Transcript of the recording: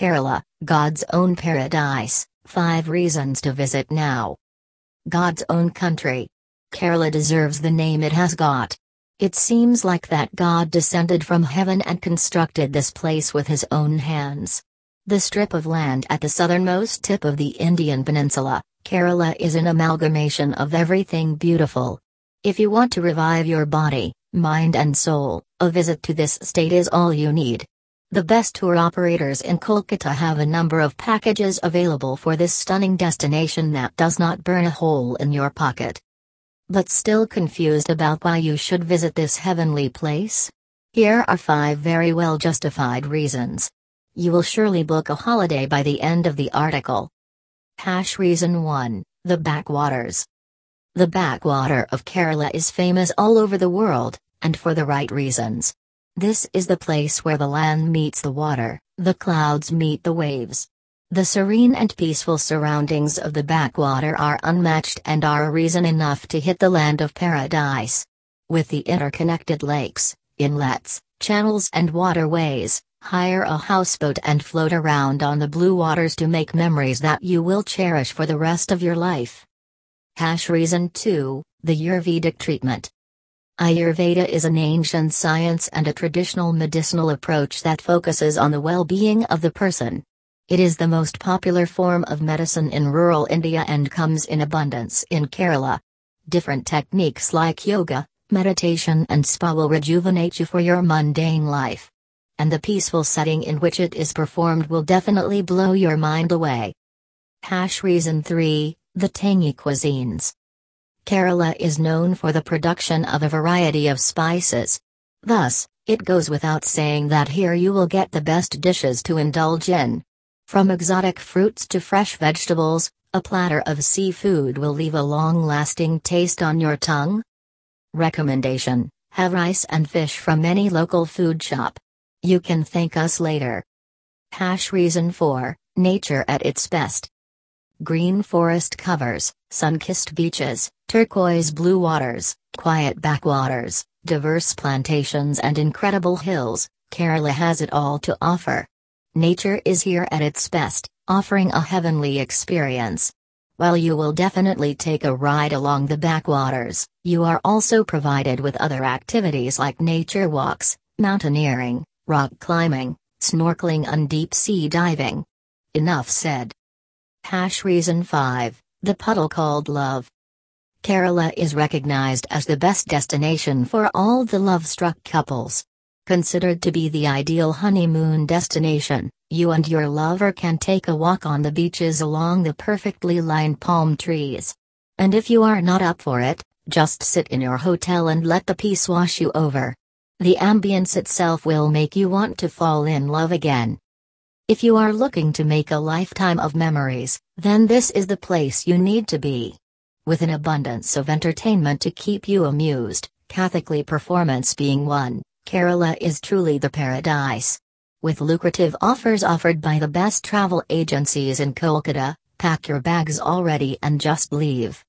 Kerala, God's own paradise, 5 reasons to visit now. God's own country. Kerala deserves the name it has got. It seems like that God descended from heaven and constructed this place with his own hands. The strip of land at the southernmost tip of the Indian peninsula, Kerala, is an amalgamation of everything beautiful. If you want to revive your body, mind and soul, a visit to this state is all you need. The best tour operators in Kolkata have a number of packages available for this stunning destination that does not burn a hole in your pocket. But still confused about why you should visit this heavenly place? Here are 5 very well justified reasons. You will surely book a holiday by the end of the article. Reason 1, the backwaters. The backwater of Kerala is famous all over the world, and for the right reasons. This is the place where the land meets the water, the clouds meet the waves. The serene and peaceful surroundings of the backwater are unmatched and are a reason enough to hit the land of paradise. With the interconnected lakes, inlets, channels and waterways, hire a houseboat and float around on the blue waters to make memories that you will cherish for the rest of your life. Reason 2, the Ayurvedic treatment. Ayurveda is an ancient science and a traditional medicinal approach that focuses on the well-being of the person. It is the most popular form of medicine in rural India and comes in abundance in Kerala. Different techniques like yoga, meditation and spa will rejuvenate you for your mundane life. And the peaceful setting in which it is performed will definitely blow your mind away. Reason 3, the tangy cuisines. Kerala is known for the production of a variety of spices. Thus, it goes without saying that here you will get the best dishes to indulge in. From exotic fruits to fresh vegetables, a platter of seafood will leave a long-lasting taste on your tongue. Recommendation: have rice and fish from any local food shop. You can thank us later. Reason 4, nature at its best. Green forest covers, sun-kissed beaches, turquoise blue waters, quiet backwaters, diverse plantations and incredible hills, Kerala has it all to offer. Nature is here at its best, offering a heavenly experience. While you will definitely take a ride along the backwaters, you are also provided with other activities like nature walks, mountaineering, rock climbing, snorkeling and deep-sea diving. Enough said. Reason 5, the puddle called love. Kerala is recognized as the best destination for all the love-struck couples. Considered to be the ideal honeymoon destination, you and your lover can take a walk on the beaches along the perfectly lined palm trees. And if you are not up for it, just sit in your hotel and let the peace wash you over. The ambience itself will make you want to fall in love again. If you are looking to make a lifetime of memories, then this is the place you need to be. With an abundance of entertainment to keep you amused, Kathakali performance being one, Kerala is truly the paradise. With lucrative offers offered by the best travel agencies in Kolkata, pack your bags already and just leave.